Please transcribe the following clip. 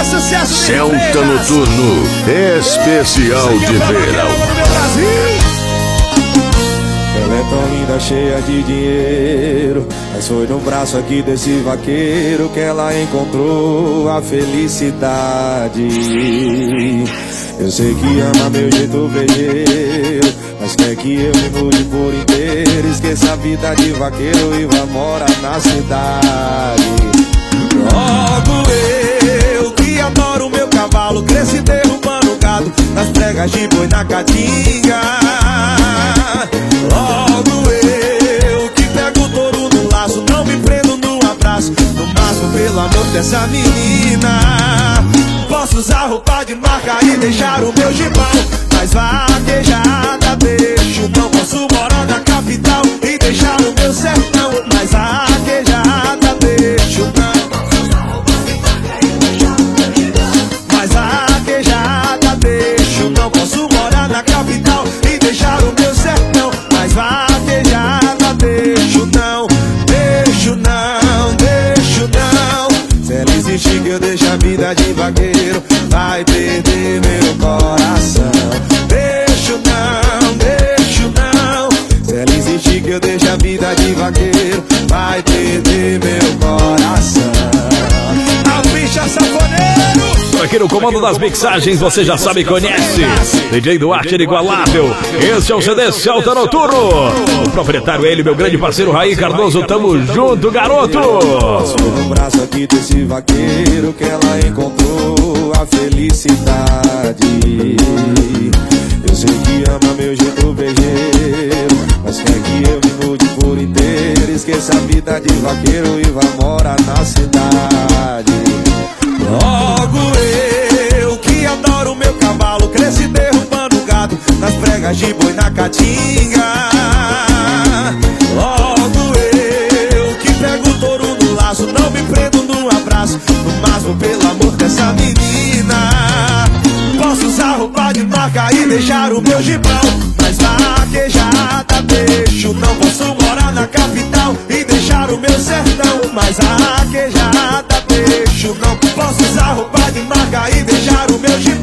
é sucesso. Celta Noturno especial de verão. Ela é tão linda, cheia de dinheiro, mas foi no braço aqui desse vaqueiro que ela encontrou a felicidade. Eu sei que ama meu jeito vejeiro, mas quer que eu me mude por inteiro. Esqueça a vida de vaqueiro e vá morar na cidade. Logo eu, que adoro meu cavalo, cresci derrubando gado nas pregas de boi na caatinga. Logo eu, que pego o touro no laço, não me prendo no abraço, no máximo pelo amor dessa menina. Posso usar roupa de marca e deixar o meu gibão, mas vaquejada deixo. Não posso morar na capital e deixar o meu sertão, mas vaquejada deixo. Mas vaquejada deixo. Não posso morar na capital e deixar o meu sertão, mas vaquejada deixo. Não, deixo não, deixo não. Se ela insistir que eu deixo a vida de vaqueiro, vai perder meu coração. Deixo não, deixo não. Se ela insistir que eu deixo a vida de vaqueiro, vai perder meu coração. A bicha sanfoneiro. Aqui no comando das mixagens, você já sabe e conhece DJ Duarte Inigualável. Esse é o CD Celta Noturno. O proprietário, ele, meu grande parceiro Raí Cardoso. Tamo junto, garoto. Passou no braço aqui desse vaqueiro que ela encontrou a felicidade. Eu sei que ama meu jeito vejeiro, mas quer que eu me mude por inteiro. Esqueça a vida de vaqueiro e vá morar na cidade. Logo eu, que adoro meu cavalo, cresci derrubando gado nas pregas de boi na caatinga. Logo eu, que pego o touro no laço, não me prendo no abraço, no máximo pelo amor dessa menina. Posso usar roupa de marca e deixar o meu gibão, mas vaquejada deixo. Não posso morar na capital e deixar o meu sertão, mas vaquejada deixo. Não posso usar roupa de marca e deixar o meu gibão,